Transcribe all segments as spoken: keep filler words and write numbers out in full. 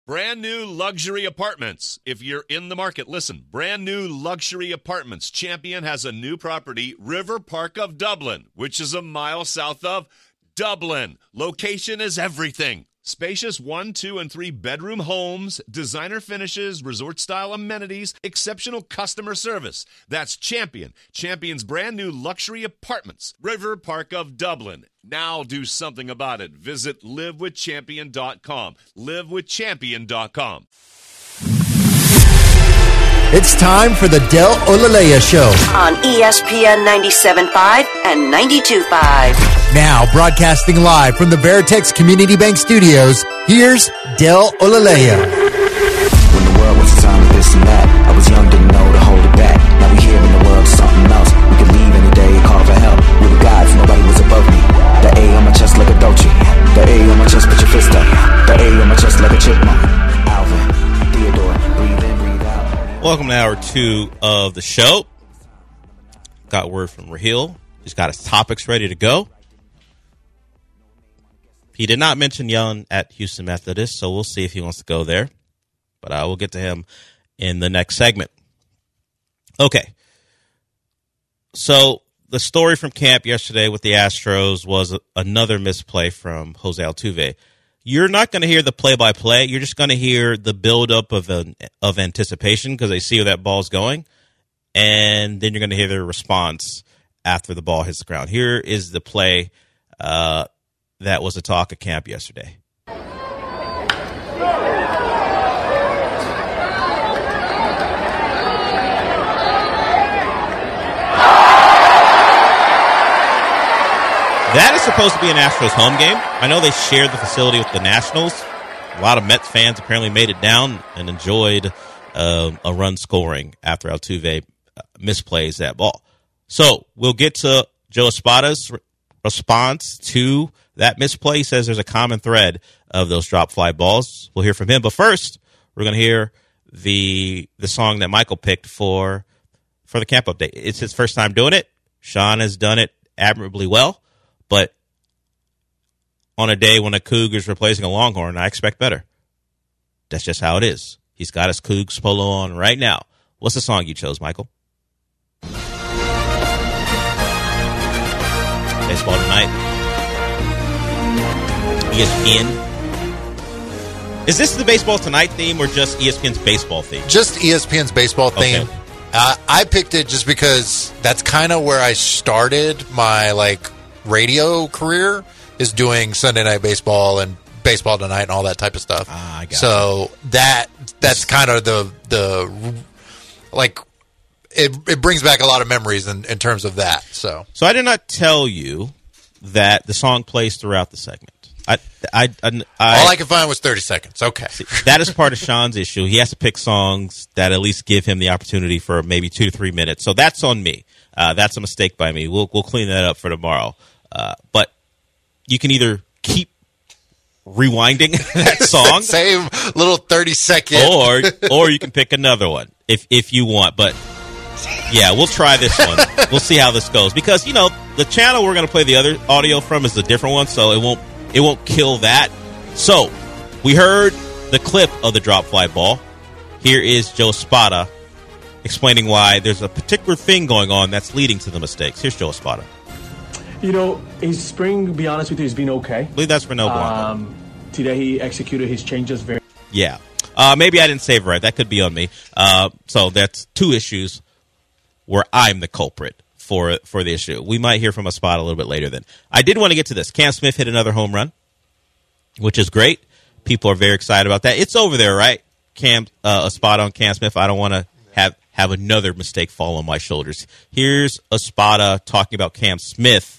Brand new luxury apartments. If you're in the market, listen. Brand new luxury apartments. Champion has a new property, River Park of Dublin, which is a mile south of Dublin. Location is everything. Spacious one, two, and three bedroom homes, designer finishes, resort-style amenities, exceptional customer service. That's Champion. Champion's brand new luxury apartments, River Park of Dublin. Now do something about it. Visit live with champion dot com. live with champion dot com. It's time for the Del Olalea Show on E S P N ninety-seven point five and ninety-two point five. Now, broadcasting live from the Veritex Community Bank Studios, here's Del Olalea. When the world was a time of this and that, I was young, didn't know to hold it back. Now we here in the world, something else. We could leave any day, call for help. We were gods, nobody was above me. The A on my chest like a Dolce. The A on my chest, put your fist up. The A on my chest like a chipmunk. Alvin, Theodore, breathe in, breathe out. Welcome to hour two of the show. Got word from Raheel. He's got his topics ready to go. He did not mention Young at Houston Methodist, so we'll see if he wants to go there. But I will get to him in the next segment. Okay. So the story from camp yesterday with the Astros was another misplay from Jose Altuve. You're not going to hear the play-by-play. You're just going to hear the buildup of an, of anticipation because they see where that ball's going, and then you're going to hear their response after the ball hits the ground. Here is the play uh, that was the talk of camp yesterday. That is supposed to be an Astros home game. I know they shared the facility with the Nationals. A lot of Mets fans apparently made it down and enjoyed uh, a run scoring after Altuve misplays that ball. So we'll get to Joe Espada's re- response to that misplay. He says there's a common thread of those drop fly balls. We'll hear from him. But first, we're going to hear the the song that Michael picked for for the camp update. It's his first time doing it. Sean has done it admirably well. But on a day when a Coug is replacing a Longhorn, I expect better. That's just how it is. He's got his Cougs polo on right now. What's the song you chose, Michael? Baseball Tonight. E S P N. Is this the Baseball Tonight theme or just E S P N's baseball theme? Just E S P N's baseball theme. Okay. Uh, I picked it just because that's kind of where I started my, like, radio career, is doing Sunday Night Baseball and Baseball Tonight and all that type of stuff. Ah, I got so you. that that's kind of the the like it it brings back a lot of memories in, in terms of that. So so I did not tell you that the song plays throughout the segment. I I, I, I all I could find was thirty seconds. Okay, see, that is part of Sean's issue. He has to pick songs that at least give him the opportunity for maybe two to three minutes. So that's on me. Uh, that's a mistake by me. We'll we'll clean that up for tomorrow. Uh, but you can either keep rewinding that song, same little thirty second, or or you can pick another one if if you want. But yeah, we'll try this one. We'll see how this goes because you know the channel we're going to play the other audio from is a different one, so it won't it won't kill that. So we heard the clip of the drop fly ball. Here is Joe Espada explaining why there's a particular thing going on that's leading to the mistakes. Here's Joe Espada. You know, his spring, to be honest with you, has been okay. I believe that's Renault Blanco. Um, today he executed his changes very... Yeah. Uh, maybe I didn't save it right. That could be on me. Uh, so that's two issues where I'm the culprit for for the issue. We might hear from a spot a little bit later then. I did want to get to this. Cam Smith hit another home run, which is great. People are very excited about that. It's over there, right? Cam, uh, a spot on Cam Smith. I don't want to have, have another mistake fall on my shoulders. Here's Espada talking about Cam Smith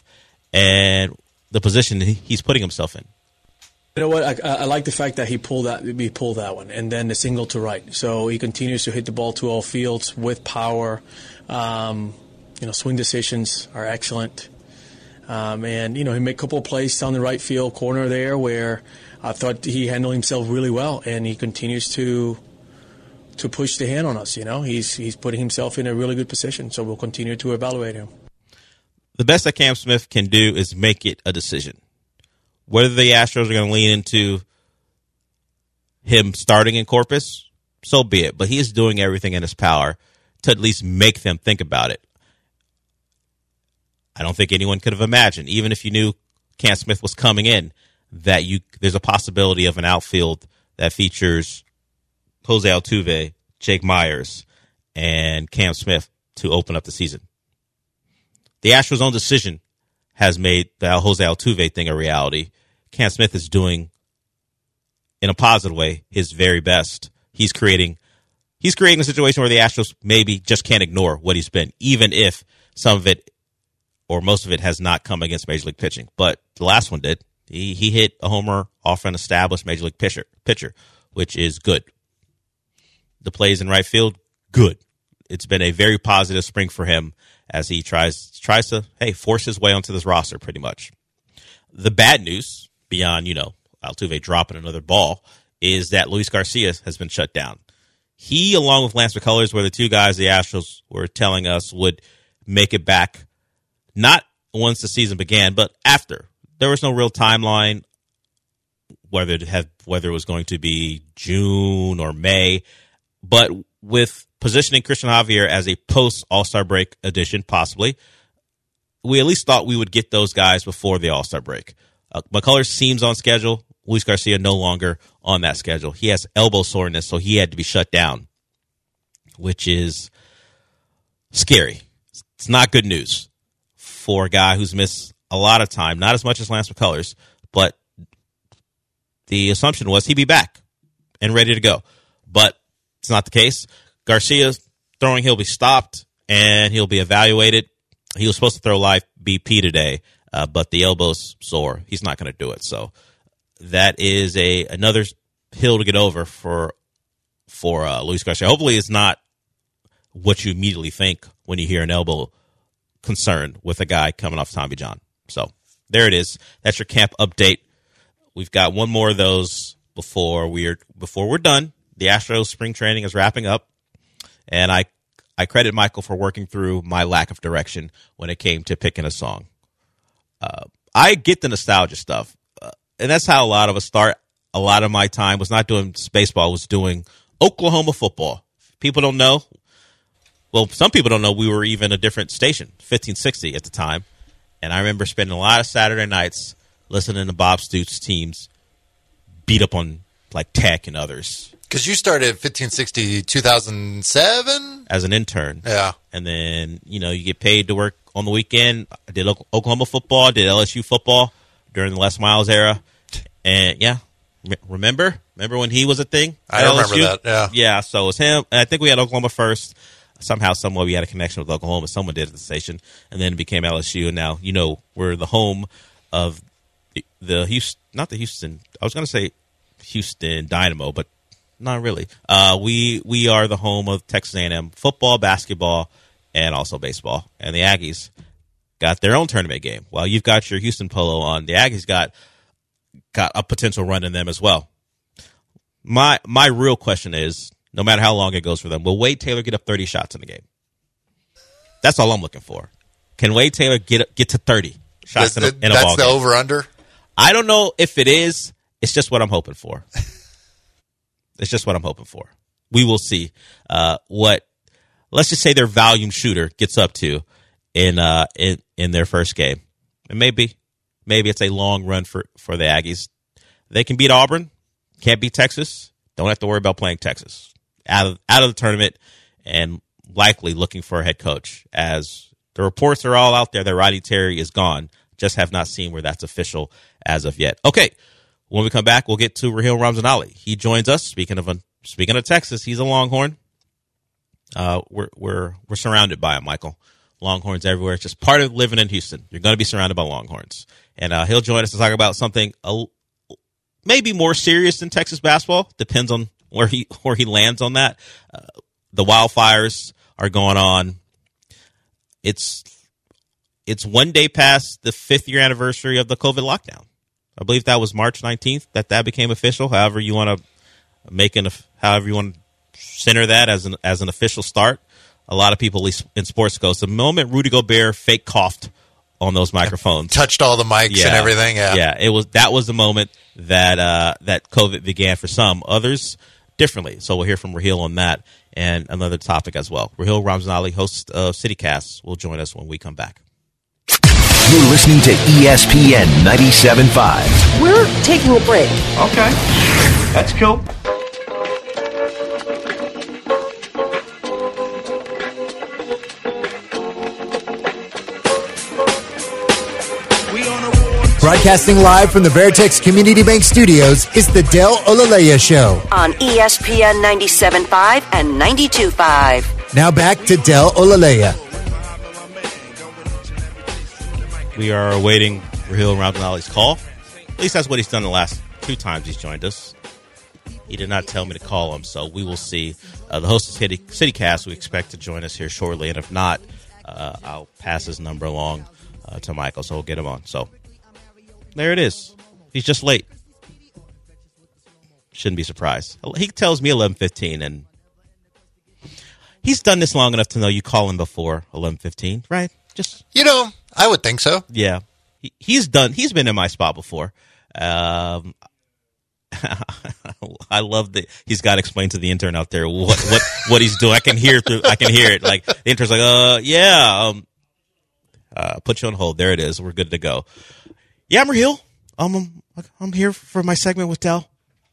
and the position he's putting himself in. You know what? I, I like the fact that he pulled that he pulled that one, and then the single to right. So he continues to hit the ball to all fields with power. Um, you know, swing decisions are excellent, um, and you know he made a couple of plays down the right field corner there where I thought he handled himself really well, and he continues to to push the hand on us. You know, he's he's putting himself in a really good position. So we'll continue to evaluate him. The best that Cam Smith can do is make it a decision. Whether the Astros are going to lean into him starting in Corpus, so be it. But he is doing everything in his power to at least make them think about it. I don't think anyone could have imagined, even if you knew Cam Smith was coming in, that you there's a possibility of an outfield that features Jose Altuve, Jake Myers, and Cam Smith to open up the season. The Astros' own decision has made the Jose Altuve thing a reality. Cam Smith is doing, in a positive way, his very best. He's creating he's creating a situation where the Astros maybe just can't ignore what he's been, even if some of it or most of it has not come against Major League pitching. But the last one did. He he hit a homer off an established Major League pitcher, pitcher, which is good. The plays in right field, good. It's been a very positive spring for him as he tries tries to, hey, force his way onto this roster pretty much. The bad news, beyond, you know, Altuve dropping another ball, is that Luis Garcia has been shut down. He, along with Lance McCullers, were the two guys the Astros were telling us would make it back, not once the season began, but after. There was no real timeline, whether it had, whether it was going to be June or May. But with positioning Christian Javier as a post-All-Star break addition, possibly, we at least thought we would get those guys before the All-Star break. Uh, McCullers seems on schedule. Luis Garcia no longer on that schedule. He has elbow soreness, so he had to be shut down, which is scary. It's not good news for a guy who's missed a lot of time, not as much as Lance McCullers, but the assumption was he'd be back and ready to go. But it's not the case. Garcia's throwing, he'll be stopped, and he'll be evaluated. He was supposed to throw live B P today, uh, but the elbow's sore. He's not going to do it. So that is a another hill to get over for for uh, Luis Garcia. Hopefully it's not what you immediately think when you hear an elbow concern with a guy coming off Tommy John. So there it is. That's your camp update. We've got one more of those before we're before we're done. The Astros spring training is wrapping up, and I I credit Michael for working through my lack of direction when it came to picking a song. Uh, I get the nostalgia stuff, uh, and that's how a lot of us start. A lot of my time was not doing baseball, was doing Oklahoma football. People don't know. Well, some people don't know we were even a different station, fifteen sixty at the time. And I remember spending a lot of Saturday nights listening to Bob Stoops' teams beat up on, like, Tech and others. Because you started fifteen sixty two thousand seven? As an intern. Yeah. And then, you know, you get paid to work on the weekend. I did Oklahoma football, I did L S U football during the Les Miles era. And, yeah, remember? Remember when he was a thing? I remember L S U? That, yeah. Yeah, so it was him. And I think we had Oklahoma first. Somehow, somewhere we had a connection with Oklahoma. Someone did at the station, and then it became L S U. And now, you know, we're the home of the, the Houston, not the Houston. I was going to say Houston Dynamo, but not really. Uh, we we are the home of Texas A and M football, basketball, and also baseball. And the Aggies got their own tournament game. While you've got your Houston Polo on, the Aggies got got a potential run in them as well. My my real question is, no matter how long it goes for them, will Wade Taylor get up thirty shots in the game? That's all I'm looking for. Can Wade Taylor get get to thirty shots in a, in a ball game? That's the over-under? I don't know if it is. It's just what I'm hoping for. It's just what I'm hoping for. We will see uh, what, let's just say their volume shooter gets up to in uh, in, in their first game. And maybe maybe it's a long run for, for the Aggies. They can beat Auburn, can't beat Texas. Don't have to worry about playing Texas. Out of, out of the tournament, and likely looking for a head coach, as the reports are all out there that Rodney Terry is gone. Just have not seen where that's official as of yet. Okay, when we come back, we'll get to Raheel Ramzanali. He joins us. Speaking of speaking of Texas, he's a Longhorn. Uh, we're we're we're surrounded by him, Michael. Longhorns everywhere. It's just part of living in Houston. You're going to be surrounded by Longhorns, and uh, he'll join us to talk about something a, maybe more serious than Texas basketball. Depends on where he where he lands on that. Uh, the wildfires are going on. It's it's one day past the fifth year anniversary of the COVID lockdown. I believe that was March nineteenth that that became official. However you want to make an however you want to center that as an as an official start. A lot of people in sports go, the moment Rudy Gobert fake coughed on those microphones. Touched all the mics yeah. and everything. Yeah. Yeah. It was, that was the moment that, uh, that COVID began for some, others differently. So we'll hear from Raheel on that and another topic as well. Raheel Ramzanali, host of CityCast, will join us when we come back. You're listening to E S P N ninety-seven point five. We're taking a break. Okay. That's cool. Broadcasting live from the Veritex Community Bank Studios is the Del Olaleya Show On E S P N ninety-seven point five and ninety-two point five. Now back to Del Olaleya. We are awaiting Raheel Ramzanali's call. At least that's what he's done the last two times he's joined us. He did not tell me to call him, so we will see. Uh, the host of City, CityCast, we expect to join us here shortly, and if not, uh, I'll pass his number along uh, to Michael, so we'll get him on. So there it is. He's just late. Shouldn't be surprised. He tells me eleven fifteen, and he's done this long enough to know you call him before eleven fifteen, right? Just You know, I would think so. yeah. He, he's done. He's been in my spot before. Um, I love that he's got to explain to the intern out there what what, what he's doing. I can hear through. I can hear it. Like the intern's like, uh, yeah. Um, uh, put you on hold. There it is. We're good to go. Yeah, I'm Raheel. Um, I'm, I'm here for my segment with Del.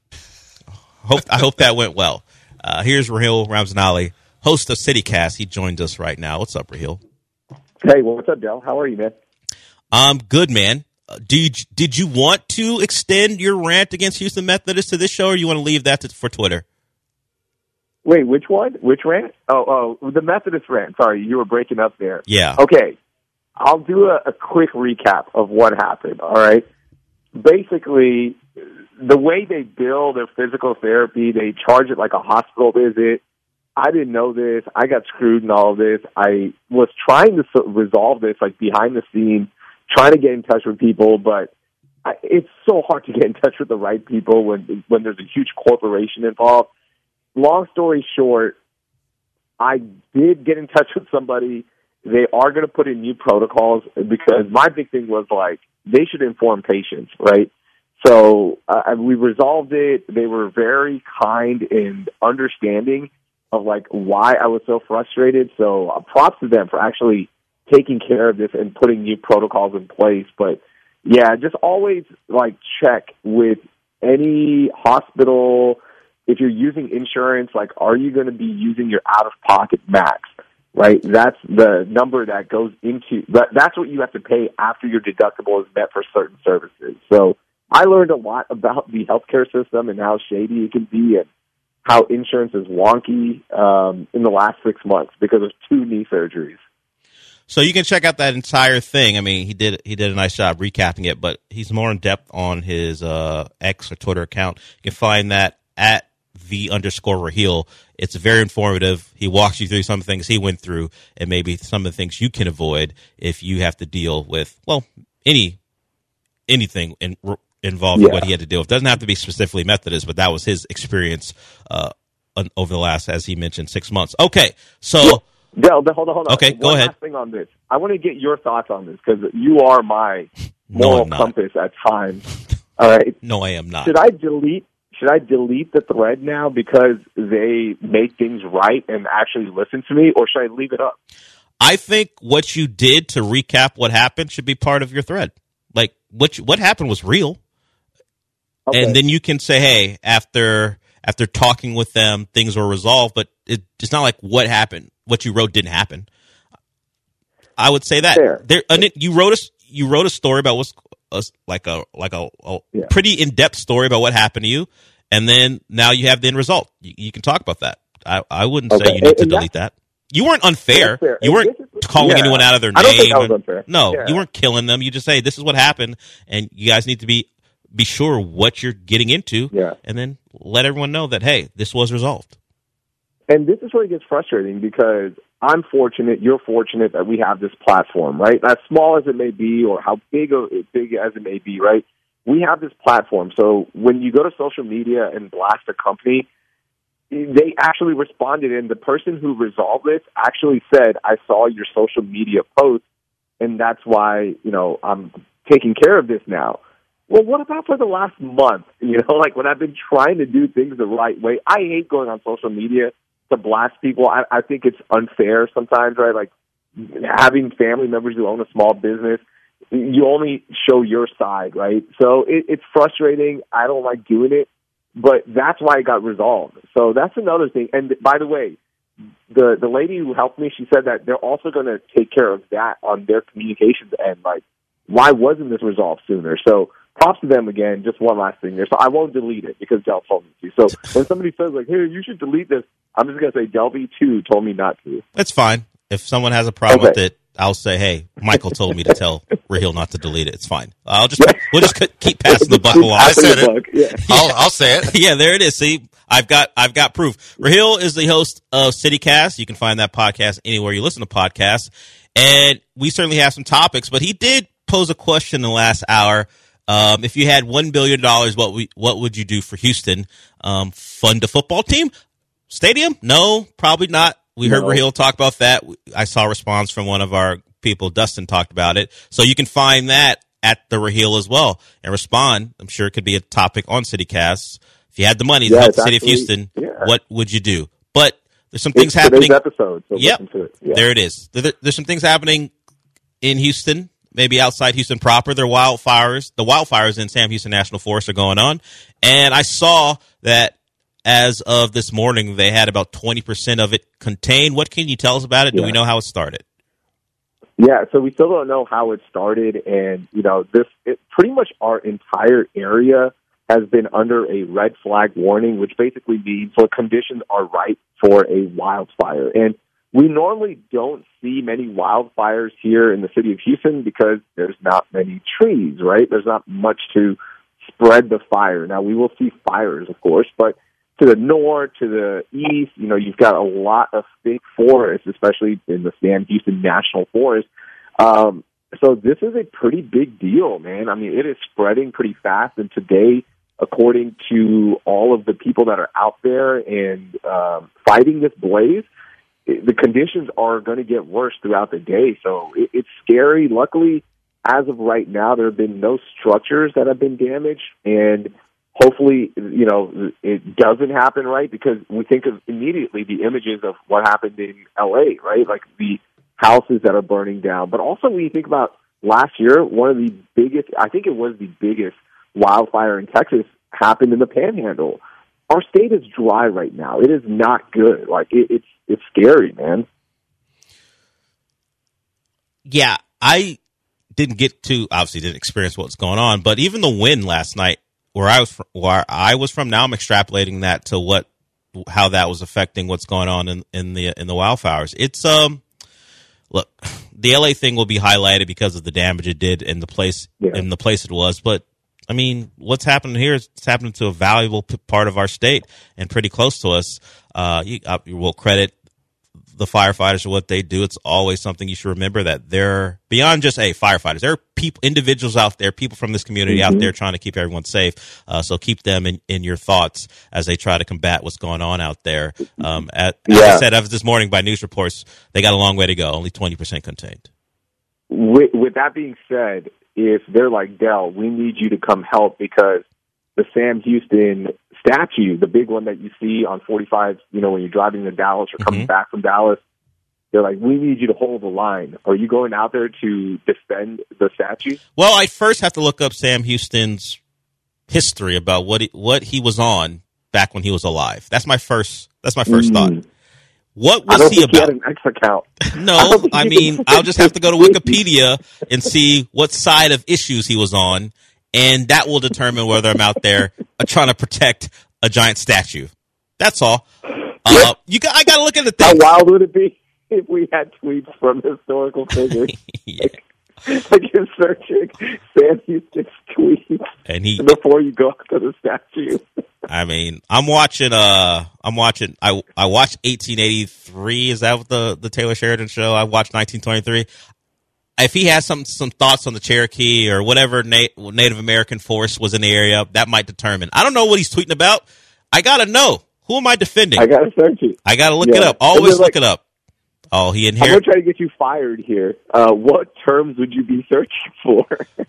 Hope I hope that went well. Uh, here's Raheel Ramzanali, host of CityCast. He joined us right now. What's up, Raheel? Hey, well, what's up, Del? How are you, man? I'm good, man. Uh, do you, did you want to extend your rant against Houston Methodist to this show, or you want to leave that to, for Twitter? Wait, which one? Which rant? Oh, oh, the Methodist rant. Sorry, you were breaking up there. Yeah. Okay, I'll do a, a quick recap of what happened, all right? Basically, the way they bill their physical therapy, they charge it like a hospital visit. I didn't know this. I got screwed in all of this. I was trying to so- resolve this, like, behind the scenes, trying to get in touch with people, but I, it's so hard to get in touch with the right people when when there's a huge corporation involved. Long story short, I did get in touch with somebody. They are going to put in new protocols because my big thing was, like, they should inform patients, right? So uh, we resolved it. They were very kind and understanding of, like, why I was so frustrated. So uh, props to them for actually taking care of this and putting new protocols in place. But, yeah, just always, like, check with any hospital. If you're using insurance, like, are you going to be using your out-of-pocket max, right? That's the number that goes into that, – that's what you have to pay after your deductible is met for certain services. So I learned a lot about the healthcare system and how shady it can be and how insurance is wonky um, in the last six months because of two knee surgeries. So you can check out that entire thing. I mean, he did he did a nice job recapping it, but he's more in depth on his uh, X or Twitter account. You can find that at the underscore Raheel. It's very informative. He walks you through some of the things he went through and maybe some of the things you can avoid if you have to deal with, well, any anything in, involved yeah. in what he had to deal with. Doesn't have to be specifically Methodist, but that was his experience uh, over the last, as he mentioned, six months. Okay, so... Del, Del, hold on, hold on. Okay, One go ahead. Last thing on this. I want to get your thoughts on this because you are my moral no, compass at times. All right. No, I am not. Should I delete? Should I delete the thread now because they made things right and actually listen to me, or should I leave it up? I think what you did to recap what happened should be part of your thread. Like what you, what happened was real, Okay. and then you can say, "Hey, after after talking with them, things were resolved." But it, it's not like what happened. What you wrote didn't happen. I would say that Fair. there. And it, you wrote a you wrote a story about what's a, like a like a, a Yeah. pretty in depth story about what happened to you, and then now you have the end result. You, you can talk about that. I, I wouldn't Okay. say you need And- to and delete that. You weren't unfair. That's fair. You And weren't this is- calling yeah. anyone out of their I name. don't think that was unfair. No, Yeah. you weren't killing them. You just say this is what happened, and you guys need to be be sure what you're getting into, Yeah. and then let everyone know that hey, this was resolved. And this is where it gets frustrating because I'm fortunate, you're fortunate that we have this platform, right? As small as it may be or how big of, big as it may be, right? We have this platform. So when you go to social media and blast a company, they actually responded, and the person who resolved this actually said, I saw your social media post, and that's why, you know, I'm taking care of this now. Well, what about for the last month? You know, like when I've been trying to do things the right way. I hate going on social media to blast people. I, I think it's unfair sometimes, right? Like having family members who own a small business, you only show your side, right? So it, it's frustrating. I don't like doing it, but that's why it got resolved. So that's another thing. And by the way, the the lady who helped me, she said that they're also going to take care of that on their communications end. Like, why wasn't this resolved sooner? So props to them again. Just one last thing there. So I won't delete it because Del told me to. So when somebody says, like, hey, you should delete this, I'm just going to say Del V two told me not to. That's fine. If someone has a problem Okay. with it, I'll say, hey, Michael told me to tell Raheel not to delete it. It's fine. I'll just we'll just keep passing the buck along. I said it. Yeah. I'll, I'll say it. Yeah, there it is. See, I've got I've got proof. Raheel is the host of CityCast. You can find that podcast anywhere you listen to podcasts. And we certainly have some topics, but he did pose a question in the last hour. Um, if you had one billion dollars, what we, what would you do for Houston? Um, fund a football team? Stadium? No, probably not. We heard No. Raheel talk about that. I saw a response from one of our people. Dustin talked about it. So you can find that at the Raheel as well and respond. I'm sure it could be a topic on CityCast. If you had the money to Yeah, help the it's city of actually- Houston, yeah. what would you do? But there's some things It's happening. today's episode, so Yep. listen to it. Yeah. There it is. There, there's some things happening in Houston, maybe outside Houston proper. There are wildfires. The wildfires in Sam Houston National Forest are going on. And I saw that as of this morning, they had about twenty percent of it contained. What can you tell us about it? Do Yeah. we know how it started? Yeah, so we still don't know how it started, and you know, this it, pretty much our entire area has been under a red flag warning, which basically means the conditions are right for a wildfire. And we normally don't see many wildfires here in the city of Houston because there's not many trees, right? There's not much to spread the fire. Now, we will see fires, of course, but to the north, to the east, you know, you've got a lot of thick forests, especially in the Sam Houston National Forest. Um, so this is a pretty big deal, man. I mean, it is spreading pretty fast, and today, according to all of the people that are out there and um, fighting this blaze, it, the conditions are going to get worse throughout the day. So it, it's scary. Luckily, as of right now, there have been no structures that have been damaged, and hopefully, you know, it doesn't happen, right? Because we think of immediately the images of what happened in L A, right? Like the houses that are burning down. But also when you think about last year, one of the biggest, I think it was the biggest wildfire in Texas happened in the Panhandle. Our state is dry right now. It is not good. Like, it, it's it's scary, man. Yeah, I didn't get to, obviously didn't experience what's going on, but even the wind last night, where I was from, where I was from, now I'm extrapolating that to what how that was affecting what's going on in, in the in the wildfires. It's um look, the L A thing will be highlighted because of the damage it did in the place Yeah. in the place it was, but I mean, what's happening here is it's happening to a valuable p- part of our state and pretty close to us. Uh, you, uh, you will credit the firefighters for what they do. It's always something you should remember, that they're beyond just hey firefighters. There are people, individuals out there, people from this community Mm-hmm. out there trying to keep everyone safe. Uh, so keep them in, in your thoughts as they try to combat what's going on out there. Um, at, as Yeah. I said, as this morning by news reports, they got a long way to go. Only twenty percent contained. With, with that being said, if they're like, Del, we need you to come help because the Sam Houston statue, the big one that you see on forty-five, you know, when you're driving to Dallas or coming Mhm. back from Dallas, they're like, we need you to hold the line. Are you going out there to defend the statue? Well, I first have to look up Sam Houston's history about what he, what he was on back when he was alive. That's my first. That's my first Mm. thought. What I was don't he think he had about? an X account. No, I mean, I'll just have to go to Wikipedia and see what side of issues he was on, and that will determine whether I'm out there uh, trying to protect a giant statue. That's all. Uh, you got, I got to look at the How thing. wild would it be if we had tweets from historical figures? Yeah. Like you're searching Sam Houston's tweets And he, before you go up to the statue. I mean, I'm watching. Uh, I'm watching. I I watched eighteen eighty-three. Is that what the the Taylor Sheridan show? I watched nineteen twenty-three. If he has some some thoughts on the Cherokee or whatever Na- Native American force was in the area, that might determine. I don't know what he's tweeting about. I gotta know. Who am I defending? I gotta search it. I gotta look Yeah. it up. And Always they're look like- it up. Oh, he I'm inherited. going to try to get you fired here. Uh, what terms would you be searching for?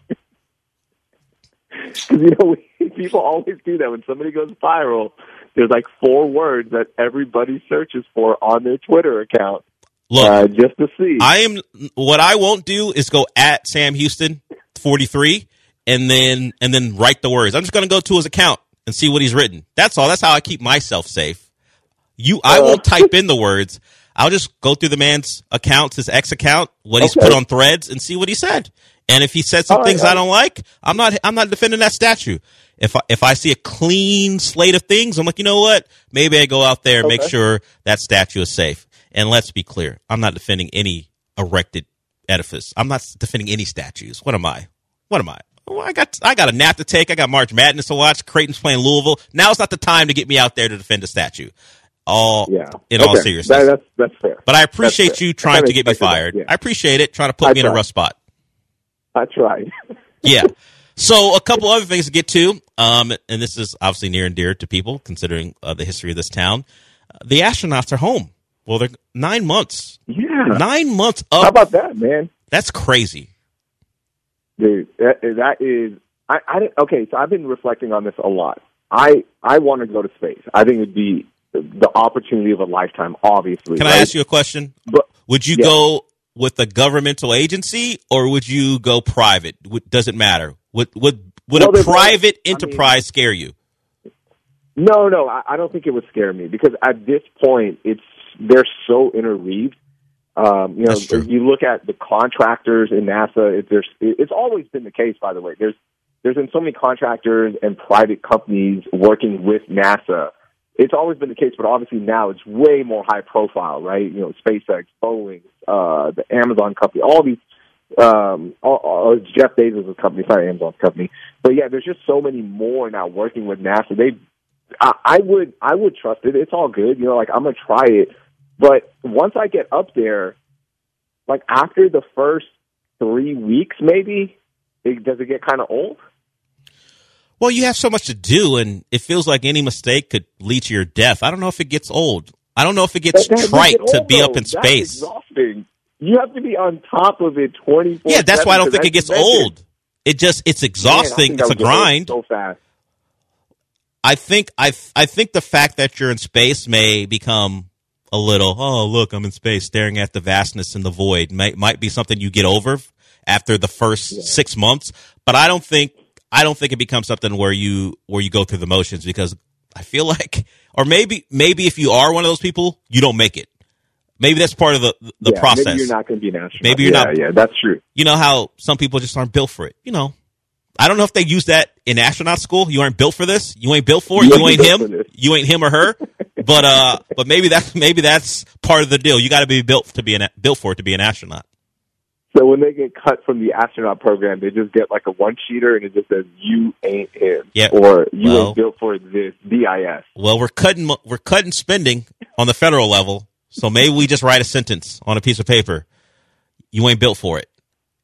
Because, you know, we, people always do that. When somebody goes viral, there's like four words that everybody searches for on their Twitter account. Look, uh, just to see. I am. What I won't do is go at Sam Houston forty-three and then and then write the words. I'm just going to go to his account and see what he's written. That's all. That's how I keep myself safe. You, I Uh, won't type in the words. I'll just go through the man's accounts, his ex account, what he's Okay. put on Threads, and see what he said. And if he said some All right, things all I right. don't like, I'm not. I'm not defending that statue. If I, if I see a clean slate of things, I'm like, you know what? Maybe I go out there and make Okay. sure that statue is safe. And let's be clear, I'm not defending any erected edifice. I'm not defending any statues. What am I? What am I? Well, I got I got a nap to take. I got March Madness to watch. Creighton's playing Louisville. Now's not the time to get me out there to defend a statue. All Yeah. in all Okay. seriousness. That, that's, that's fair. But I appreciate That's fair. you I trying kinda to get me expected that, fired. yeah. I appreciate it. Trying to put I me in a tried. rough spot. I tried. Yeah. So a couple other things to get to, um, and this is obviously near and dear to people considering uh, the history of this town. Uh, the astronauts are home. Well, they're nine months. Yeah. Nine months up. How about that, man? That's crazy. Dude, that, that is. I, I didn't- okay. So I've been reflecting on this a lot. I I want to go to space. I think it would be the, the opportunity of a lifetime. Obviously, Can right? I ask you a question? But, Would you yeah. go with a governmental agency or would you go private? Would, does it matter? Would would would Well, a they're both- private I mean- enterprise scare you? No, no, I, I don't think it would scare me because at this point, it's they're so interweaved. Um, you know, That's true. if you look at the contractors in NASA. It, there's, it's always been the case, by the way. There's there's been so many contractors and private companies working with NASA. It's always been the case, but obviously now it's way more high profile, right? You know, SpaceX, Boeing, uh, the Amazon company, all these. Um, all, all, Jeff Bezos' company, sorry, Amazon's company. But yeah, there's just so many more now working with NASA. They I, I would I would trust it. It's all good. You know, like I'm gonna try it. But once I get up there, like after the first three weeks, maybe, it, does it get kind of old? Well, you have so much to do, and it feels like any mistake could lead to your death. I don't know if it gets old. I don't know if it gets That- that doesn't trite get to old, be though. up in That's space. exhausting. You have to be on top of it twenty-four. Yeah, that's why I don't think it gets old. It just it's exhausting. It's a grind. So fast. I think I I think the fact that you're in space may become a little, oh, look, I'm in space staring at the vastness and the void. Might might be something you get over after the first yeah. six months. But I don't think I don't think it becomes something where you where you go through the motions, because I feel like, or maybe maybe if you are one of those people, you don't make it. Maybe that's part of the the yeah, process. Maybe you're not going to be an astronaut. Maybe you're yeah, not. Yeah, that's true. You know how some people just aren't built for it. You know, I don't know if they use that in astronaut school. You aren't built for this. You ain't built for it. You, you ain't him. You ain't him or her. But uh, but maybe that's maybe that's part of the deal. You got to be built to be an built for it to be an astronaut. So when they get cut from the astronaut program, they just get like a one sheeter and it just says "You ain't him," yeah, or "You well, ain't built for this." D I S. Well, we're cutting we're cutting spending on the federal level, so maybe we just write a sentence on a piece of paper: "You ain't built for it."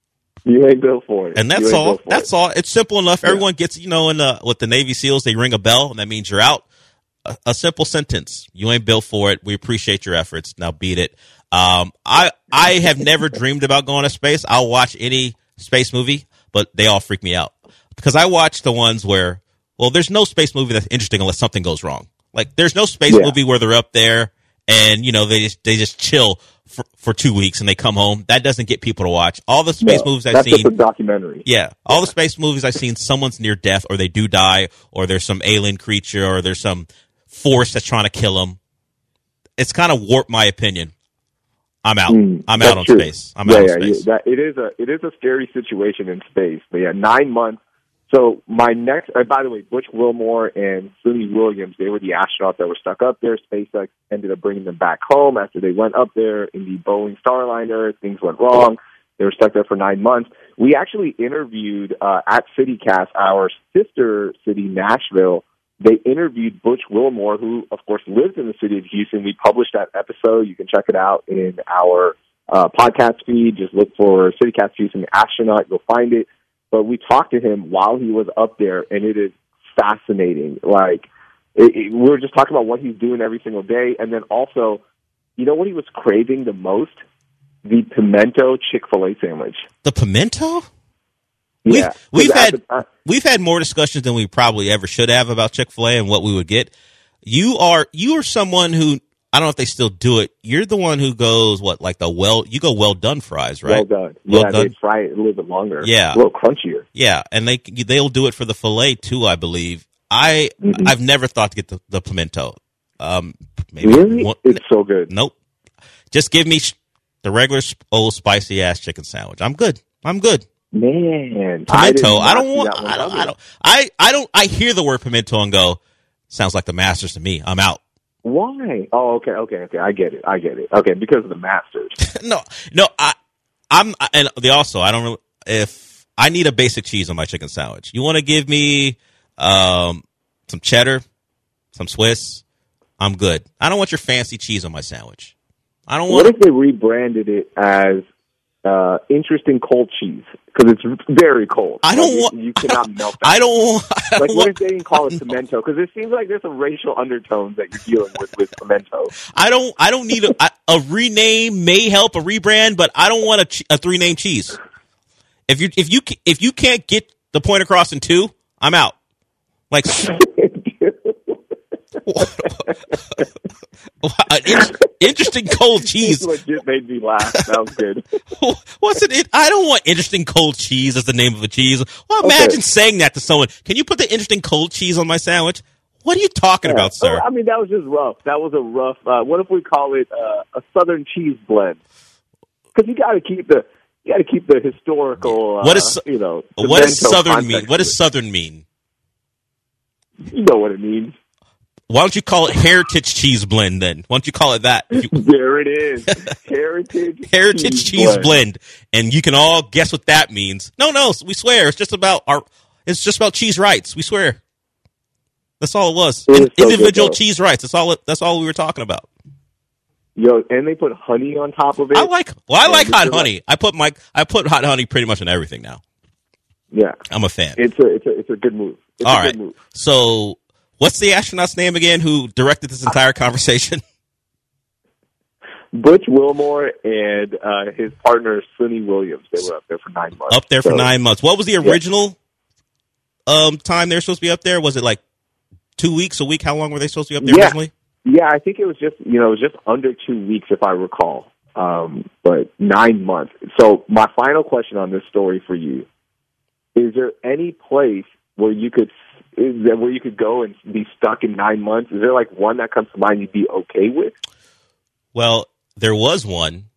You ain't built for it, and that's all. That's it. all. It's simple enough. Yeah. Everyone gets, you know, in the, with the Navy SEALs, they ring a bell, and that means you're out. A, a simple sentence: "You ain't built for it. We appreciate your efforts. Now beat it." Um, I I have never dreamed about going to space. I'll watch any space movie, but they all freak me out because I watch the ones where, well, there's no space movie that's interesting unless something goes wrong. Like there's no space yeah. movie where they're up there and, you know, they just they just chill for, for two weeks and they come home. That doesn't get people to watch. All the space no, movies I've that's seen, just a documentary. Yeah, all yeah. the space movies I've seen, someone's near death or they do die or there's some alien creature or there's some force that's trying to kill them. It's kind of warped my opinion. I'm out. Mm, I'm out on true. space. I'm yeah, out on yeah, space. Yeah, that, it is a it is a scary situation in space. But yeah, nine months. So my next. Uh, by the way, Butch Wilmore and Suni Williams, they were the astronauts that were stuck up there. SpaceX ended up bringing them back home after they went up there in the Boeing Starliner. Things went wrong. They were stuck there for nine months. We actually interviewed uh, at CityCast, our sister city, Nashville. They interviewed Butch Wilmore, who, of course, lives in the city of Houston. We published that episode. You can check it out in our uh, podcast feed. Just look for CityCast Houston Astronaut. You'll find it. But we talked to him while he was up there, and it is fascinating. Like, it, it, we were just talking about what he's doing every single day. And then also, you know what he was craving the most? The pimento Chick-fil-A sandwich. The pimento? Yeah, we've, we've had the, uh, we've had more discussions than we probably ever should have about Chick-fil-A and what we would get. You are you are someone who, I don't know if they still do it. You're the one who goes what like the well you go well done fries, right? Well done. Well yeah, done. they fry it a little bit longer. Yeah, a little crunchier. Yeah, and they they'll do it for the filet too, I believe. I mm-hmm. I've never thought to get the, the pimento. Um, maybe really, one, it's so good. Nope, just give me the regular old spicy ass chicken sandwich. I'm good. I'm good. Man, pimento. I, I don't want. I don't. I don't. I I don't. I hear the word pimento and go, sounds like the Masters to me. I'm out. Why? Oh, okay, okay, okay. I get it. I get it. Okay, because of the Masters. no, no. I, I'm, and the also. I don't. Really, if I need a basic cheese on my chicken sandwich, you want to give me um, some cheddar, some Swiss. I'm good. I don't want your fancy cheese on my sandwich. I don't want. What if they rebranded it as uh, interesting cold cheese? Because it's very cold. I don't like, want. You, you cannot melt that. I don't want. I don't like, want, what if they didn't call it pimento? Because it seems like there's some racial undertones that you're dealing with with pimento. I don't. I don't need a, a, a rename. May help a rebrand, but I don't want a, a three name cheese. If you if you if you can't get the point across in two, I'm out. Like. An in- interesting cold cheese. This legit made me laugh. That was good. What's it, it? I don't want interesting cold cheese as the name of a cheese. Well, imagine okay. saying that to someone. Can you put the interesting cold cheese on my sandwich? What are you talking yeah. about, sir? I mean, that was just rough. That was a rough. Uh, what if we call it uh, a Southern cheese blend? Because you got to keep the you got to keep the historical. Uh, what is you know? What does Southern mean? What does Southern mean? You know what it means. Why don't you call it Heritage Cheese Blend then? Why don't you call it that? You... There it is. Heritage Heritage Cheese, cheese blend. blend. And you can all guess what that means. No, no, we swear. It's just about our it's just about cheese rights. We swear. That's all it was. It In, so individual good, cheese rights. That's all it, that's all we were talking about. Yo, and they put honey on top of it. I like well, I like hot honey. Like... I put my I put hot honey pretty much in everything now. Yeah. I'm a fan. It's a it's a it's a good move. It's all a right. Good move. So what's the astronaut's name again who directed this entire conversation? Butch Wilmore and uh, his partner, Sonny Williams. They were up there for nine months. Up there for so, nine months. What was the original yeah. um, time they were supposed to be up there? Was it like two weeks, a week? How long were they supposed to be up there yeah. originally? Yeah, I think it was just, you know, it was just under two weeks, if I recall. Um, but nine months. So my final question on this story for you, is there any place where you could Is there where you could go and be stuck in nine months? Is there like one that comes to mind you'd be okay with? Well, there was one,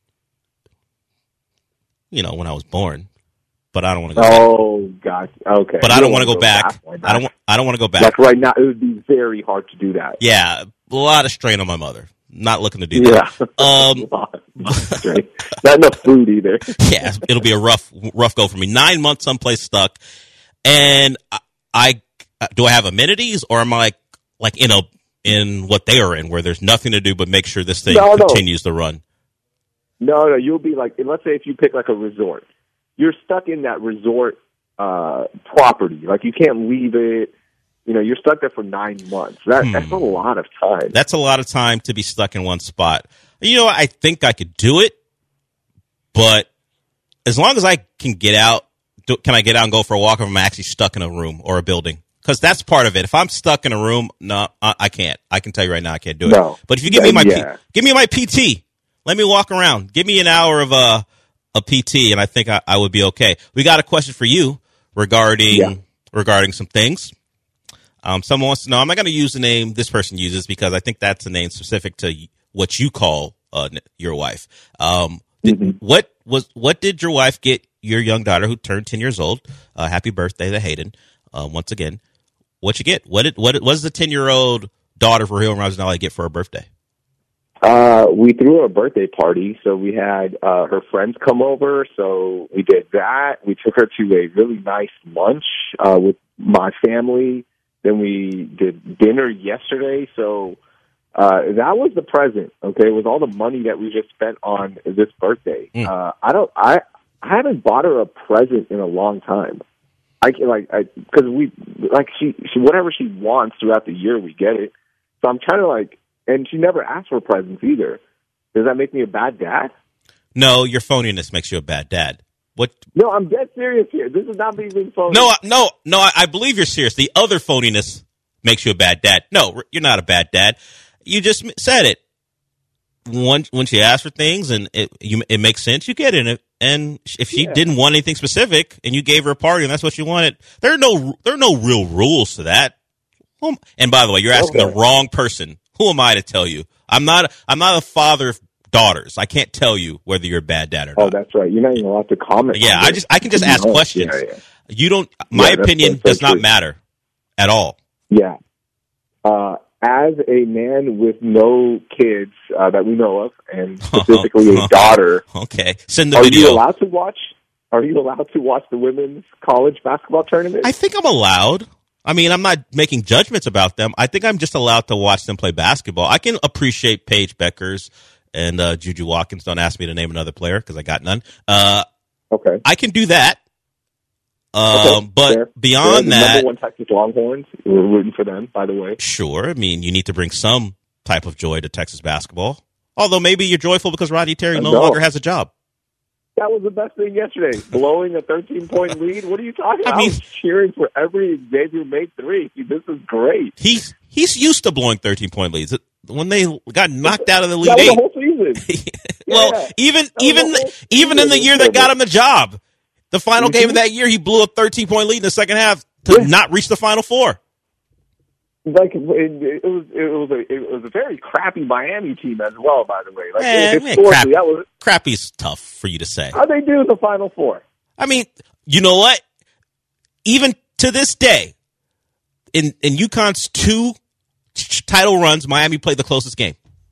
you know, when I was born, but I don't want to go oh, back. Oh, gosh. Okay. But you I don't want to go back. back. I don't want, I don't want to go back. Like right now, it would be very hard to do that. Yeah, a lot of strain on my mother. Not looking to do that. Yeah. Um, Not enough food either. Yeah, it'll be a rough, rough go for me. Nine months someplace stuck. And I, I do I have amenities, or am I like like in a in what they are in, where there's nothing to do but make sure this thing no, continues no. to run? No, no, you'll be like, let's say if you pick like a resort, you're stuck in that resort uh, property. Like you can't leave it. You know, you're stuck there for nine months. That, hmm. That's a lot of time. That's a lot of time to be stuck in one spot. You know, I think I could do it, but as long as I can get out, do, can I get out and go for a walk if I'm actually stuck in a room or a building? Because that's part of it. If I'm stuck in a room, no, I, I can't. I can tell you right now, I can't do it. No. But if you give me my yeah. P, give me my P T, let me walk around. Give me an hour of a a P T, and I think I, I would be okay. We got a question for you regarding yeah. regarding some things. Um, someone wants to know. I'm not going to use the name this person uses because I think that's a name specific to what you call uh, your wife. Um, did, mm-hmm. What was what did your wife get your young daughter who turned ten years old? Uh, happy birthday to Hayden. Uh, once again, what you get? What did what, what does the ten year old daughter for Hill Rousnelli get for her birthday? Uh, we threw a birthday party, so we had uh, her friends come over. So we did that. We took her to a really nice lunch uh, with my family. Then we did dinner yesterday. So uh, that was the present. Okay, it was all the money that we just spent on this birthday. Mm. Uh, I don't. I I haven't bought her a present in a long time. I can like I because we like she she whatever she wants throughout the year we get it. So I'm trying to like. And she never asked for presents either. Does that make me a bad dad? No, your phoniness makes you a bad dad. What? No, I'm dead serious here. This is not me being phony. No, no, no. I, I believe you're serious. The other phoniness makes you a bad dad. No, you're not a bad dad. You just said it. Once, when she asks for things and it you, it makes sense, you get in it. And if she Yeah. didn't want anything specific and you gave her a party and that's what she wanted, there are no there are no real rules to that. Um, And by the way, you're asking Okay. the wrong person. Who am I to tell you? I'm not. I'm not a father of daughters. I can't tell you whether you're a bad dad or Oh, not. that's right. You're not even allowed to comment. Yeah, on I this. just I can just ask No. questions. Yeah, yeah. You don't. My Yeah, that's- opinion that's so does not true. matter at all. Yeah. Uh, as a man with no kids uh, that we know of, and specifically a daughter, Okay, send the are video. you allowed to watch? Are you allowed to watch the women's college basketball tournament? I think I'm allowed. I mean, I'm not making judgments about them. I think I'm just allowed to watch them play basketball. I can appreciate Paige Beckers and uh, Juju Watkins. Don't ask me to name another player because I got none. Uh, okay. I can do that. Um, Okay, but fair. beyond They're the that, number one Texas Longhorns. We're rooting for them, by the way. sure. I mean, you need to bring some type of joy to Texas basketball. Although maybe you're joyful because Rodney Terry no No. longer has a job. That was the best thing yesterday. Blowing a thirteen-point lead. What are you talking I about? I, mean- was cheering for every Xavier made three. This is great. He's he's used to blowing thirteen-point leads. When they got knocked out of the Elite That was Eight, the whole season. well, Yeah. even That was even the whole even in the season. year that got him the job, the final game of that year, he blew a thirteen-point lead in the second half to Yeah. not reach the Final Four. Like it, it was, it was a, it was a very crappy Miami team as well. By the way, like Eh, man, historically, crap. that was Crappy's tough for you to say. how they do in the Final Four. I mean, you know what? Even to this day, in in UConn's two t- title runs, Miami played the closest game,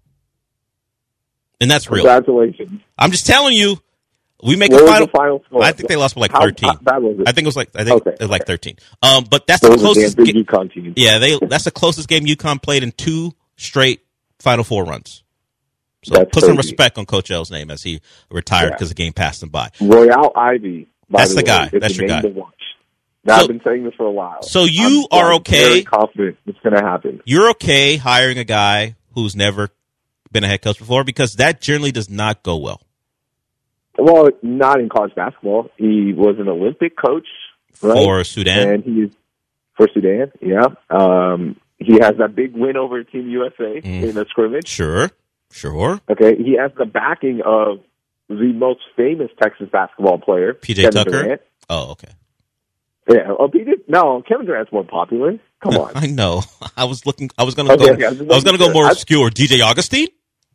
and that's real. Congratulations. I'm just telling you, we make What a was final. the final score? I think they lost by like How- thirteen. how bad was it? I think it was like I think Okay, it was like okay. thirteen. Um, but that's It the was a damn closest. big ga- UConn team. yeah, they that's the closest game UConn played in two straight Final Four runs. So That's put some crazy. respect on Coach L's name as he retired Yeah. because the game passed him by. Royale Ivy. By That's the, the way, guy. is That's the your name guy. to watch. Now, So- I've been saying this for a while. So you I'm, are I'm okay- Very confident it's going to happen. You're okay hiring a guy who's never been a head coach before because that generally does not go well. Well, not in college basketball. He was an Olympic coach right? For Sudan? and he's for Sudan. Yeah, um, he has that big win over Team U S A Mm. in a scrimmage. Sure, sure. Okay, he has the backing of the most famous Texas basketball player, P J Kevin Tucker? Durant. Oh, okay. Yeah, oh, P J. No, Kevin Durant's more popular. Come on. I know. I was looking. I was going to Okay, go. okay, I was I was going to go making more sure. I- obscure. D J Augustine.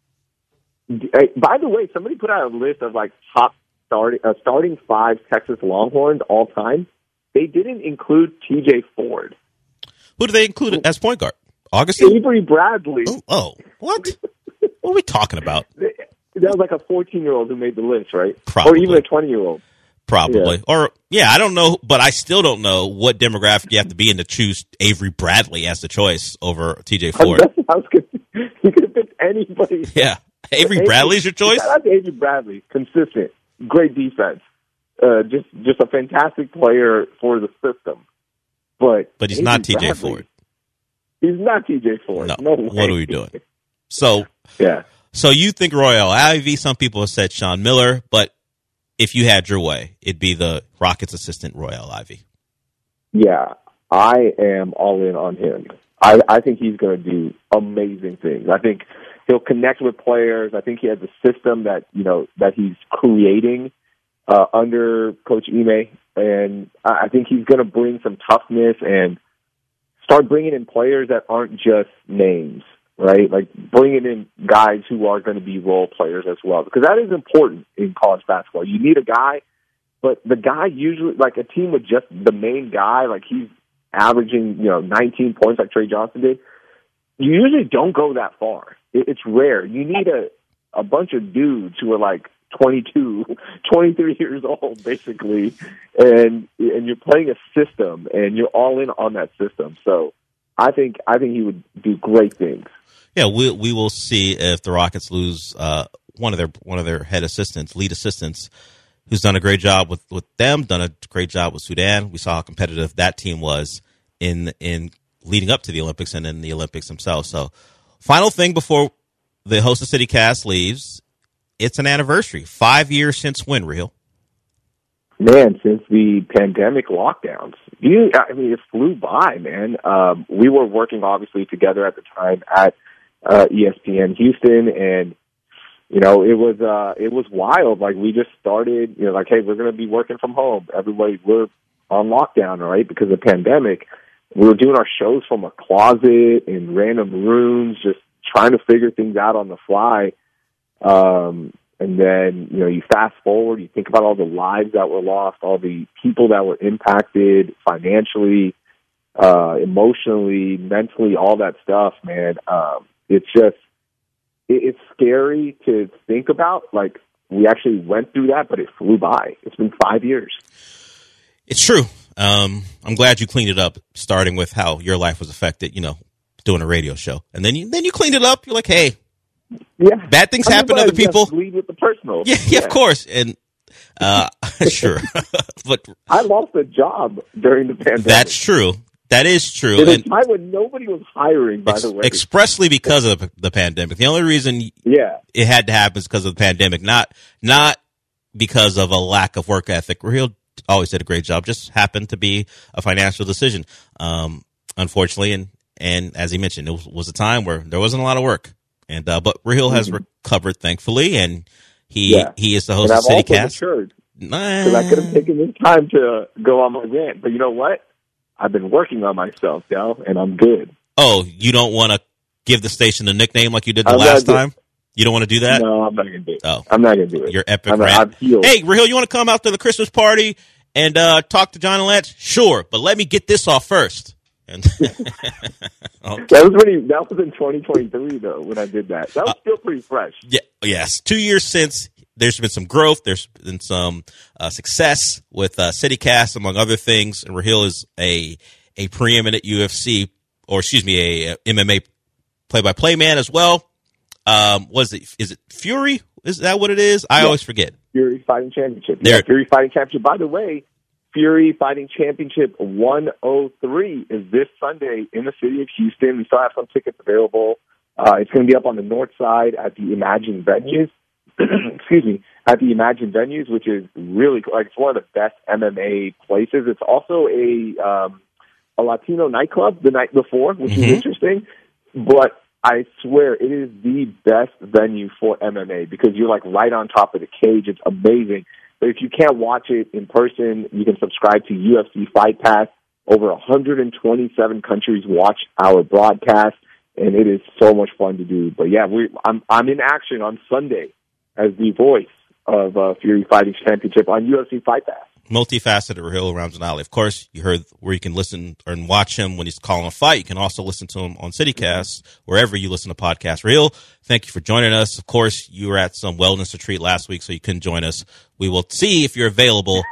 Hey, by the way, somebody put out a list of like top starting uh, starting five Texas Longhorns all time. They didn't include T J Ford, Who do they include as point guard? Augustine. Avery Bradley. Oh, oh, what? What are we talking about? That was like a fourteen-year-old who made the list, right? Probably. Or even a twenty-year-old. Probably. Yeah. Or yeah, I don't know, but I still don't know what demographic you have to be in to choose Avery Bradley as the choice over T J Ford. I was gonna, you could have picked anybody. Yeah, Avery Bradley's your choice. Shout out to Avery Bradley. Consistent, great defense, uh, just just a fantastic player for the system. But But he's Avery not T J Bradley, Ford. He's not T J Ford. No. No, way. What are we doing? So, Yeah. so you think Royal Ivy? Some people have said Sean Miller, but if you had your way, it'd be the Rockets assistant Royal Ivy. Yeah, I am all in on him. I, I think he's going to do amazing things. I think he'll connect with players. I think he has a system that you know that he's creating uh, under Coach Ime, and I I think he's going to bring some toughness and start bringing in players that aren't just names, right? Like bringing in guys who are going to be role players as well, because that is important in college basketball. You need a guy, but the guy usually, like a team with just the main guy, like he's averaging, you know, nineteen points like Trey Johnson did, you usually don't go that far. It, it's rare. You need a, a bunch of dudes who are like twenty-two, twenty-three years old, basically, and and you're playing a system, and you're all in on that system. So I think I think he would do great things. Yeah, we we will see if the Rockets lose uh, one of their one of their head assistants, lead assistants, who's done a great job with, with them, done a great job with Sudan. We saw how competitive that team was in in leading up to the Olympics and in the Olympics themselves. So, final thing before the host of CityCast leaves. It's an anniversary. Five years since when, Raheel? Man, since the pandemic lockdowns. You, I mean, it flew by, man. Um, we were working, obviously, together at the time at uh, E S P N Houston, and, you know, it was uh, it was wild. Like, we just started, you know, like, hey, we're going to be working from home. Everybody, we're on lockdown, right, because of the pandemic. We were doing our shows from a closet in random rooms, just trying to figure things out on the fly. Um, and then, you know, you fast forward, you think about all the lives that were lost, all the people that were impacted financially, uh, emotionally, mentally, all that stuff, man. Um, it's just, it, it's scary to think about. Like, we actually went through that, but it flew by. It's been five years. It's true. Um, I'm glad you cleaned it up, starting with how your life was affected, you know, doing a radio show. And then you then you cleaned it up. You're like, hey, yeah, bad things I mean, happen to other people. Lead with the personal. Yeah, yeah, yeah, of course. And uh, sure. But I lost a job during the pandemic. That's true. That is true. At a and time when nobody was hiring, by ex- the way. Expressly because of the pandemic. The only reason yeah. it had to happen is because of the pandemic, not not because of a lack of work ethic. Raheel always did a great job. Just happened to be a financial decision, um, unfortunately. And, and as he mentioned, it was, was a time where there wasn't a lot of work. And uh, but Raheel mm-hmm. has recovered, thankfully, and he yeah. he is the host and of CityCast. I've also matured, because I could have taken this time to go on my rant. But you know what? I've been working on myself, Del, and I'm good. Oh, you don't want to give the station a nickname like you did the I'm last time? You don't want to do that? No, I'm not going to do it. Oh. I'm not going to do it. Your epic I'm rant. Not, hey, Raheel, you want to come out to the Christmas party and uh, talk to John and Lance? Sure, but let me get this off first. And okay. That was pretty. That was in twenty twenty-three, though, when I did that. That was uh, still pretty fresh. Yeah. Yes. Two years since. There's been some growth. There's been some uh, success with uh, CityCast, among other things. And Raheel is a a preeminent U F C, or excuse me, a, a M M A play-by-play man as well. Um, was it? Is it Fury? Is that what it is? I yeah. always forget. Fury Fighting Championship. There. Yeah, Fury Fighting Championship. By the way, Fury Fighting Championship one oh three is this Sunday in the city of Houston. We still have some tickets available. Uh, it's going to be up on the north side at the Imagine Venues. Excuse me, at the Imagine Venues, which is really like it's one of the best M M A places. It's also a um, a Latino nightclub the night before, which mm-hmm. is interesting. But I swear it is the best venue for M M A because you're like right on top of the cage. It's amazing. But if you can't watch it in person, you can subscribe to U F C Fight Pass. Over one hundred twenty-seven countries watch our broadcast, and it is so much fun to do. But yeah, we I'm I'm in action on Sunday as the voice of uh, Fury Fighting Championship on U F C Fight Pass. Multifaceted Raheel Ramzanali. Of course, you heard where you can listen and watch him when he's calling a fight. You can also listen to him on CityCast, wherever you listen to podcasts. Raheel, thank you for joining us. Of course, you were at some wellness retreat last week, so you couldn't join us. We will see if you're available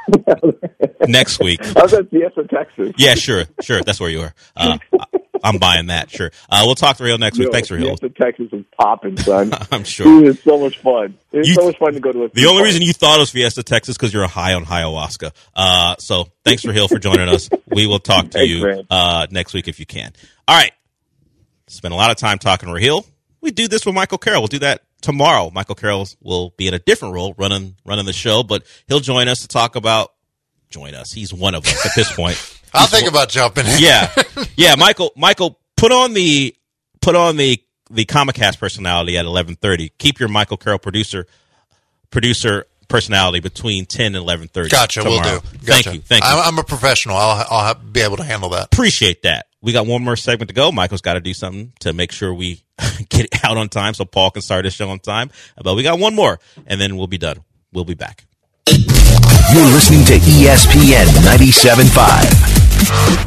next week. I was at Fiesta, Texas. Yeah, sure, sure. That's where you were. Uh, I'm buying that, sure. Uh, we'll talk to Raheel next week. Yo, Thanks, Raheel. Fiesta, Texas is popping, son. I'm sure. Dude, it's so much fun. It's you, so much fun to go to a The only party. reason you thought it was Fiesta, Texas, because you're high on ayahuasca. Uh, so thanks, Raheel, for joining us. We will talk to thanks, you uh, next week if you can. All right. Spent a lot of time talking to Raheel. We do this with Michael Carroll. We'll do that tomorrow. Michael Carroll will be in a different role running running the show, but he'll join us to talk about join us. He's one of us at this point. I'll He's think one, about jumping in. Yeah. Yeah, Michael Michael put on the put on the the Comicast personality at eleven thirty. Keep your Michael Carroll producer producer personality between ten and eleven thirty. Gotcha, tomorrow. We'll do. Gotcha. Thank you. Thank you. I'm a professional. I'll I'll be able to handle that. Appreciate that. We got one more segment to go. Michael's got to do something to make sure we get it out on time so Paul can start his show on time. But we got one more, and then we'll be done. We'll be back. You're listening to E S P N ninety-seven point five.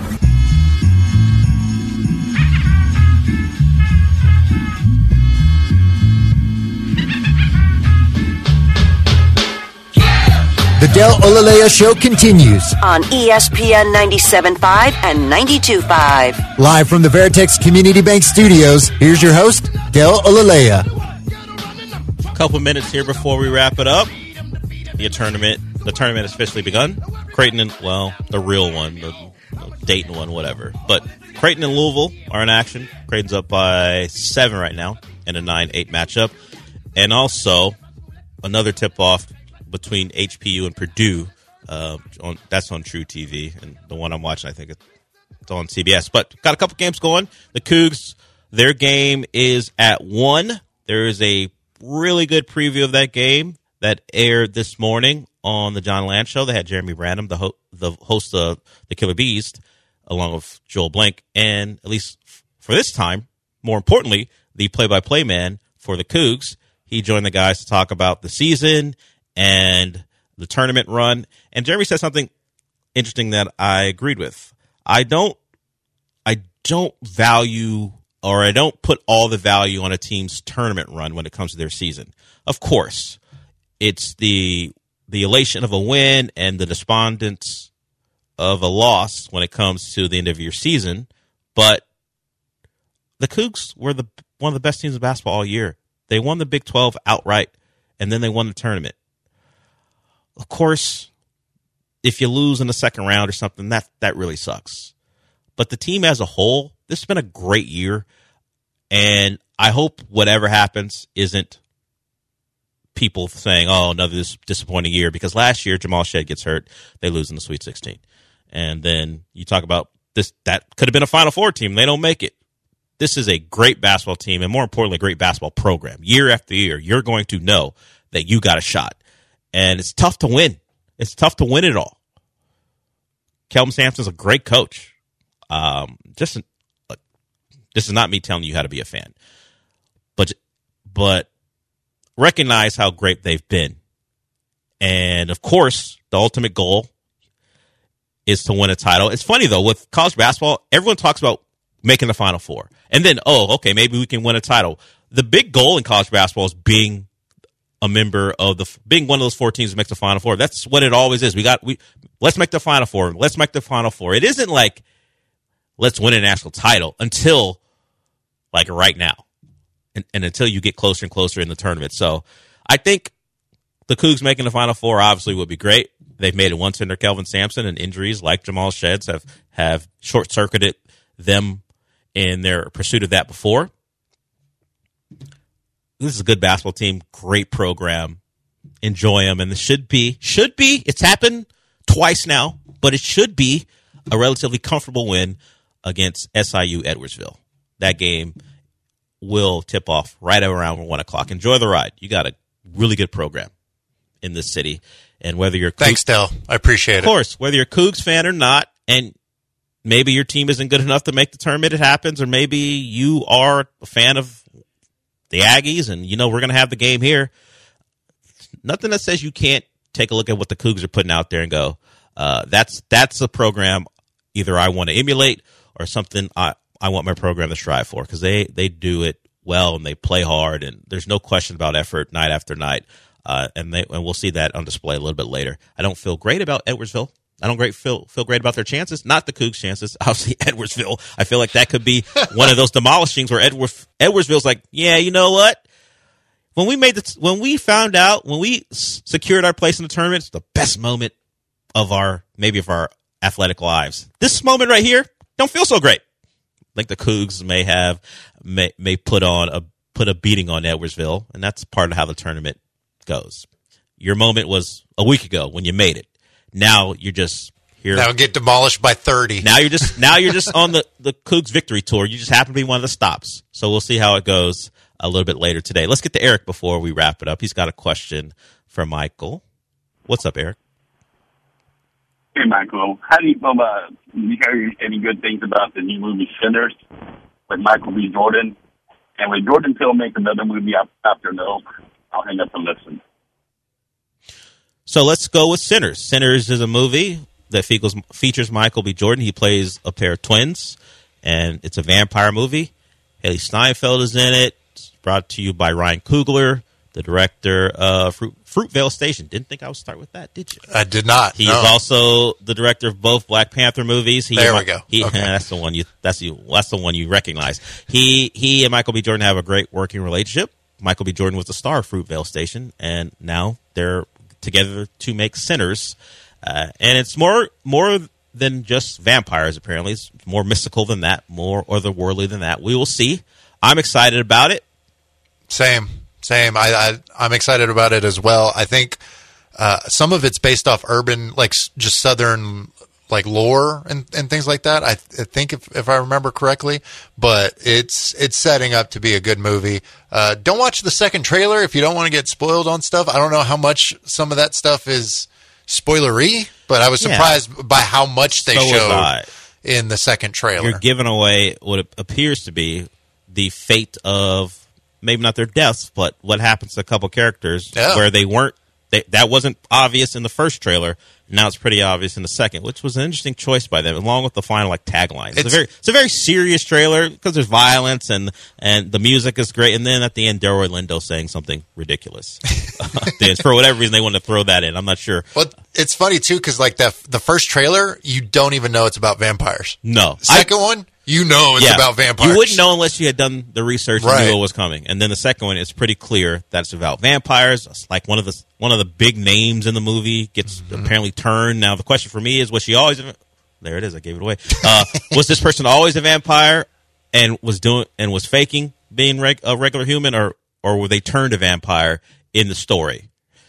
The Del Olalea Show continues on E S P N ninety-seven point five and ninety-two point five. Live from the Veritex Community Bank Studios, here's your host, Del Olalea. A couple minutes here before we wrap it up. The tournament, the tournament has officially begun. Creighton and, well, the real one, the, the Dayton one, whatever. But Creighton and Louisville are in action. Creighton's up by seven right now. and a nine eight matchup. And also another tip-off between H P U and Purdue. Uh, on, that's on True T V, and the one I'm watching, I think it's on C B S. But got a couple games going. The Cougs, their game is at one. There is a really good preview of that game that aired this morning on the John Land Show. They had Jeremy Branham, the, ho- the host of The Killer Beast, along with Joel Blank, and at least for this time, more importantly, the play-by-play man for the Cougs. He joined the guys to talk about the season and the tournament run. And Jeremy said something interesting that I agreed with. I don't, I don't value, or I don't put all the value on a team's tournament run when it comes to their season. Of course, it's the the elation of a win and the despondence of a loss when it comes to the end of your season. But the Cougs were the one of the best teams of basketball all year. They won the Big twelve outright, and then they won the tournament. Of course, if you lose in the second round or something, that that really sucks. But the team as a whole, this has been a great year, and I hope whatever happens isn't people saying, oh, another dis- disappointing year, because last year Jamal Shead gets hurt, they lose in the Sweet sixteen. And then you talk about this, that could have been a Final Four team. They don't make it. This is a great basketball team, and more importantly, a great basketball program. Year after year, you're going to know that you got a shot. And it's tough to win. It's tough to win it all. Kelvin Sampson's a great coach. Um, just uh, this is not me telling you how to be a fan, but but recognize how great they've been. And of course, the ultimate goal is to win a title. It's funny though, with college basketball, everyone talks about making the Final Four, and then oh, okay, maybe we can win a title. The big goal in college basketball is being a member of the, being one of those four teams that makes the Final Four. That's what it always is. We got, we, let's make the Final Four. Let's make the Final Four. It isn't like, let's win a national title until like right now. And, and until you get closer and closer in the tournament. So I think the Cougs making the Final Four obviously would be great. They've made it once under Kelvin Sampson, and injuries like Jamal Sheads have, have short-circuited them in their pursuit of that before. This is a good basketball team, great program. Enjoy them, and this should be, should be, it's happened twice now, but it should be a relatively comfortable win against S I U Edwardsville. That game will tip off right around one o'clock. Enjoy the ride. You got a really good program in this city, and whether you're Cougs, thanks, Del, I appreciate it. Of course, whether you're a Cougs fan or not, and maybe your team isn't good enough to make the tournament, it happens, or maybe you are a fan of the Aggies, and you know we're going to have the game here. Nothing that says you can't take a look at what the Cougs are putting out there and go, uh, that's that's a program either I want to emulate or something I, I want my program to strive for, because they, they do it well and they play hard, and there's no question about effort night after night, uh, and they and we'll see that on display a little bit later. I don't feel great about Edwardsville. I don't great feel feel great about their chances. Not the Cougs' chances. Obviously, Edwardsville. I feel like that could be one of those demolishings where Edwards Edwardsville's like, yeah, you know what? When we made the when we found out when we s- secured our place in the tournament, it's the best moment of our maybe of our athletic lives. This moment right here don't feel so great. I think the Cougs may have may may put on a put a beating on Edwardsville, and that's part of how the tournament goes. Your moment was a week ago when you made it. Now you're just here. Now get demolished by thirty. Now you're just now you're just on the, the Cougs victory tour. You just happen to be one of the stops. So we'll see how it goes a little bit later today. Let's get to Eric before we wrap it up. He's got a question for Michael. What's up, Eric? Hey, Michael. How do you feel about, do you hear any good things about the new movie Sinners with Michael B. Jordan? And will Jordan Peele make another movie after No? I'll hang up and listen. So let's go with Sinners. Sinners is a movie that features Michael B. Jordan. He plays a pair of twins, and it's a vampire movie. Haley Steinfeld is in it. It's brought to you by Ryan Coogler, the director of Fruit, Fruitvale Station. Didn't think I would start with that, did you? I did not. He's no. also the director of both Black Panther movies. He there and, we go. He, okay. That's the one you. That's the. That's the one you recognize. He he and Michael B. Jordan have a great working relationship. Michael B. Jordan was the star of Fruitvale Station, and now they're together to make Sinners, uh, and it's more more than just vampires. Apparently, it's more mystical than that, more otherworldly than that. We will see. I'm excited about it. Same, same. I, I I'm excited about it as well. I think uh, some of it's based off urban, like just Southern, like lore and, and things like that. I, I think if if I remember correctly, but it's it's setting up to be a good movie. Uh, don't watch the second trailer if you don't want to get spoiled on stuff. I don't know how much some of that stuff is spoilery, but I was surprised yeah. by how much they so showed in the second trailer. You're giving away what appears to be the fate of. Maybe not their deaths, but what happens to a couple characters yeah. where they weren't, they, that wasn't obvious in the first trailer. Now it's pretty obvious in the second, which was an interesting choice by them, along with the final like tagline. It's, it's a very, it's a very serious trailer because there's violence and and the music is great. And then at the end, Delroy Lindo saying something ridiculous. For whatever reason, they wanted to throw that in. I'm not sure. Well, it's funny too because like the the first trailer, you don't even know it's about vampires. No, second I, one. You know it's yeah, about vampires. You wouldn't know unless you had done the research and right. knew what was coming. And then the second one, it's pretty clear that it's about vampires. It's like one of the one of the big names in the movie gets mm-hmm. apparently turned. Now the question for me is: was she always? A, there it is. I gave it away. Uh, was this person always a vampire and was doing and was faking being reg, a regular human, or or were they turned a vampire in the story?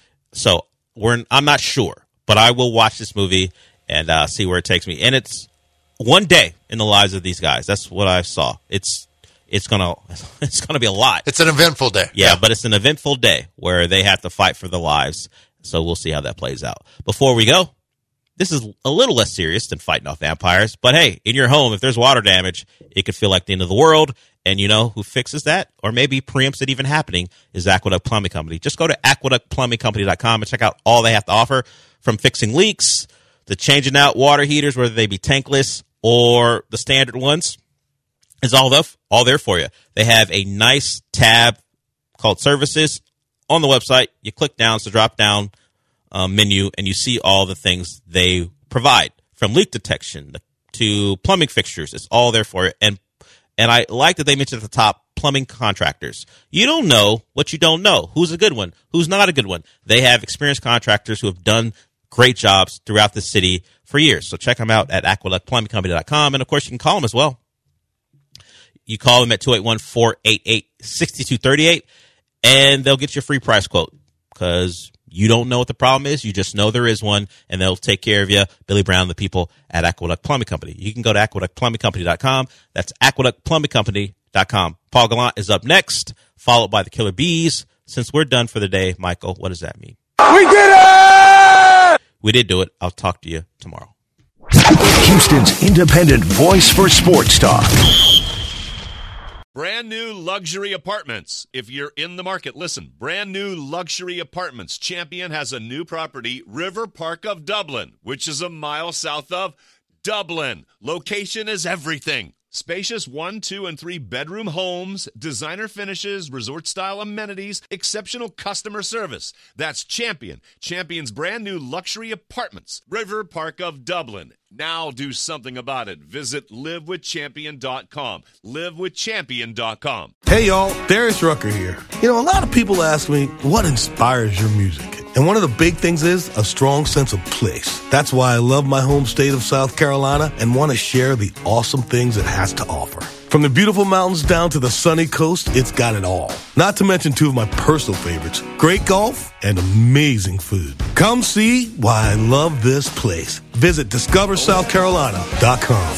So we're I'm not sure, but I will watch this movie and uh, see where it takes me. And it's. One day in the lives of these guys. That's what I saw. It's it's gonna it's gonna be a lot. It's an eventful day. Yeah, yeah, but it's an eventful day where they have to fight for their lives. So we'll see how that plays out. Before we go, this is a little less serious than fighting off vampires. But hey, in your home, if there's water damage, it could feel like the end of the world. And you know who fixes that, or maybe preempts it even happening, is Aqueduct Plumbing Company. Just go to aqueduct plumbing company dot com and check out all they have to offer, from fixing leaks to changing out water heaters, whether they be tankless or the standard ones. It's all, the, all there for you. They have a nice tab called Services on the website. You click down, it's a drop-down uh, menu, and you see all the things they provide, from leak detection to plumbing fixtures. It's all there for you. And and I like that they mentioned at the top, plumbing contractors. You don't know what you don't know. Who's a good one? Who's not a good one? They have experienced contractors who have done great jobs throughout the city for years. So check them out at aqueduct plumbing company dot com. And, of course, you can call them as well. You call them at two eight one, four eight eight, six two three eight, and they'll get you a free price quote because you don't know what the problem is. You just know there is one, and they'll take care of you. Billy Brown, the people at Aqueduct Plumbing Company. You can go to aqueduct plumbing company dot com. That's aqueduct plumbing company dot com. Paul Gallant is up next, followed by the Killer Bees. Since we're done for the day, Michael, what does that mean? We did it! We did do it. I'll talk to you tomorrow. Houston's independent voice for sports talk. Brand new luxury apartments. If you're in the market, listen. Brand new luxury apartments. Champion has a new property, River Park of Dublin, which is a mile south of Dublin. Location is everything. Spacious one, two, and three bedroom homes, designer finishes, resort-style amenities, exceptional customer service. That's Champion. Champion's brand new luxury apartments, River Park of Dublin. Now do something about it. Visit live with champion dot com. live with champion dot com. Hey, y'all. Darius Rucker here. You know, a lot of people ask me, what inspires your music? And one of the big things is a strong sense of place. That's why I love my home state of South Carolina and want to share the awesome things it has to offer. From the beautiful mountains down to the sunny coast, it's got it all. Not to mention two of my personal favorites, great golf and amazing food. Come see why I love this place. Visit discover south carolina dot com.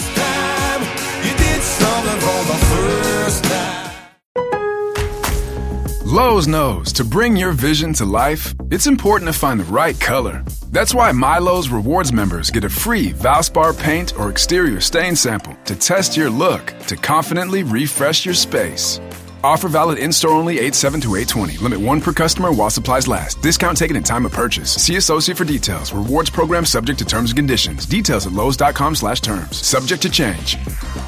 Lowe's knows to bring your vision to life, it's important to find the right color. That's why MyLowe's Rewards members get a free Valspar paint or exterior stain sample to test your look to confidently refresh your space. Offer valid in-store only eight seven to eight twenty. Limit one per customer while supplies last. Discount taken at time of purchase. See associate for details. Rewards program subject to terms and conditions. Details at lowes dot com slash terms. Subject to change.